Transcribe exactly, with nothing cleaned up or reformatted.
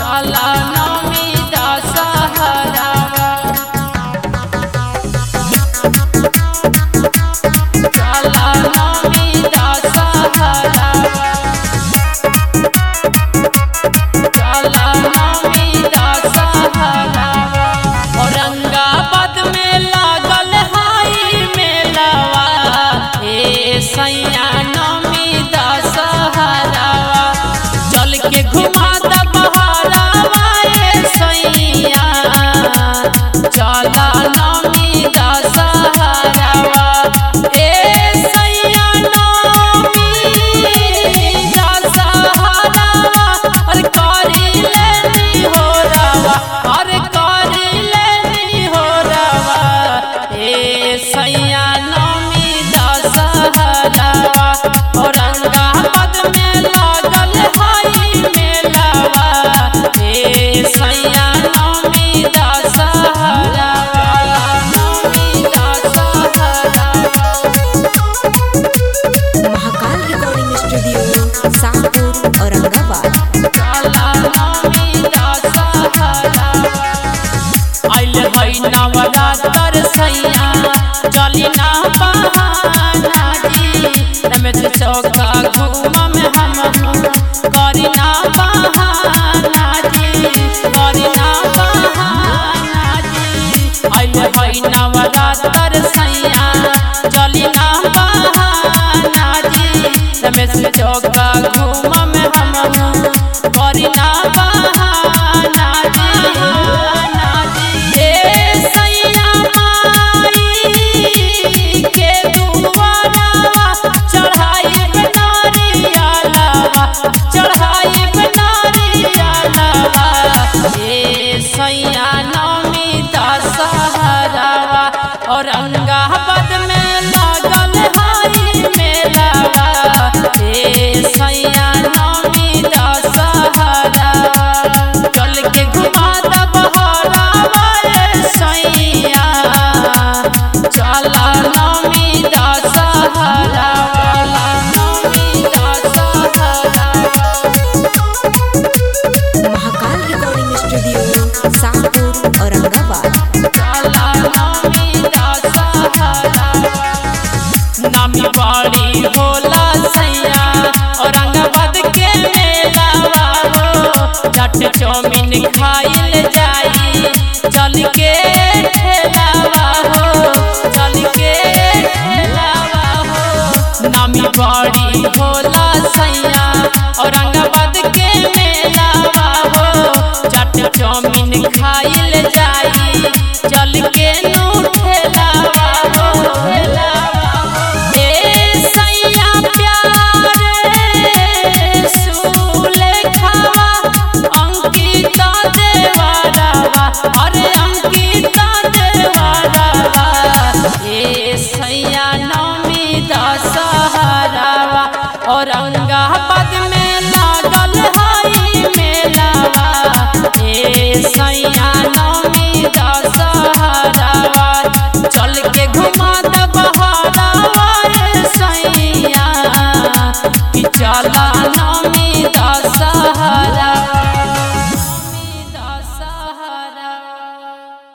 चला नवमी दशहरावा चला नवमी दशहरावा चला नवमी दशहरावा औरंगाबाद में लागल हाई मेलावा ए सैया नवमी दशहरावा चल के घुमा द बहरावा ए सैया चला नवमी दशहरावा ए सैया नवमी दशहरावा अरे करी लेनी हो रवा अरे करी लेनी हो रवा ए सैया नवमी दशहरावा औरंगाबाद में लागल हाई मेलावा ए सैया नवमी दशहरावा नवमी दशहरावा महाकाल रिकॉर्डिंग स्टूडियो शाहपुर औरंगाबाद। चला नवमी दशहरावा आइल है नवरात्र सैया चली ना बहाना जी एमे चौका घुमा